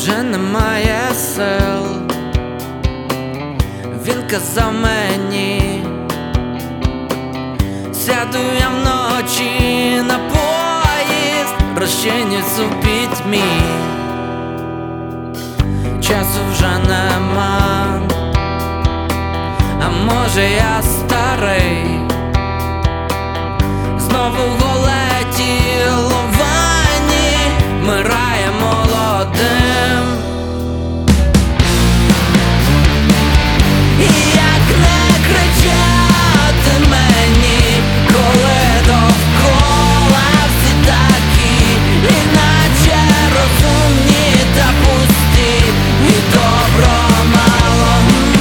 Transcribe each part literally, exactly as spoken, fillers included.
вже немає сил. Він казав мені, сяду я вночі на поїзд, розчинюсь у пітьмі. Часу вже нема, а може я старий, знову голе тіло в ванні, вмирає молодим. І як не кричати мені, коли довкола всі такі, іначе розумні та пусті, і добро мало,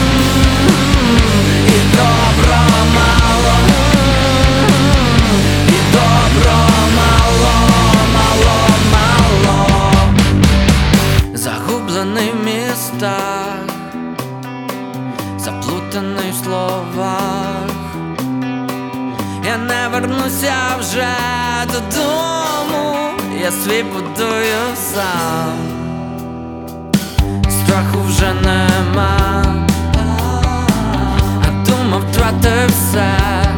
і добро мало, і добро мало, мало, мало. Загублений в містах, заплутаний в словах, я не вернуся вже додому, я свій будую сам. Страху вже нема, а думав втратив все,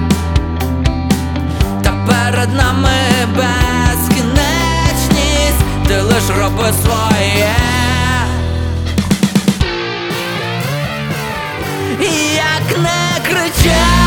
та перед нами безкінечність, ти лиш роби своє. І як не кричати